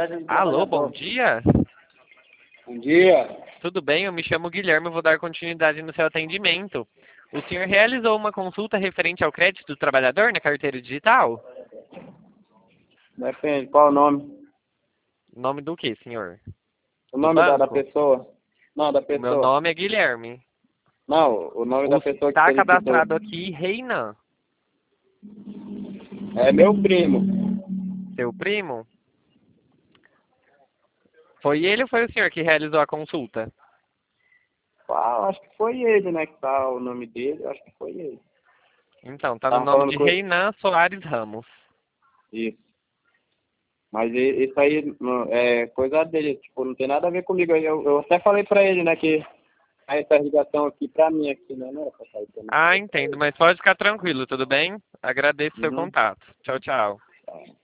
Alô, bom dia. Bom dia. Tudo bem? Eu me chamo Guilherme e vou dar continuidade no seu atendimento. O senhor realizou uma consulta referente ao crédito do trabalhador na carteira digital? Depende, qual o nome? Nome do que, senhor? O Do nome da banco? pessoa? Não, da O meu pessoa. nome é Guilherme. Não, o nome da pessoa que Está solicitou. cadastrado aqui Reinan. É meu primo. Seu primo? Foi ele ou foi o senhor que realizou a consulta? Ah, acho que foi ele, né, que tá o nome dele, acho que foi ele. Então, tá no Tava nome falando de com Reinan Soares Ramos. isso. Mas isso aí é coisa dele, tipo, não tem nada a ver comigo. Eu até falei pra ele, né, que essa ligação aqui pra mim aqui, né, não era pra sair pra mim. Ah, entendo, mas pode ficar tranquilo, tudo bem? Agradeço o seu Uhum. contato. Tchau, tchau. Tá.